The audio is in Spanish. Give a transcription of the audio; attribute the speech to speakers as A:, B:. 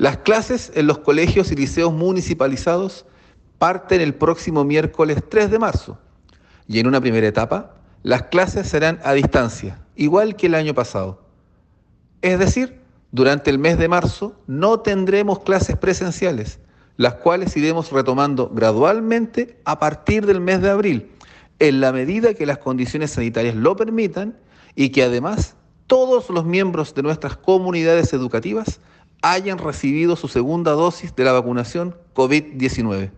A: Las clases en los colegios y liceos municipalizados parten el próximo miércoles 3 de marzo y en una primera etapa las clases serán a distancia, igual que el año pasado. Es decir, durante el mes de marzo no tendremos clases presenciales, las cuales iremos retomando gradualmente a partir del mes de abril, en la medida que las condiciones sanitarias lo permitan y que además todos los miembros de nuestras comunidades educativas hayan recibido su segunda dosis de la vacunación COVID-19.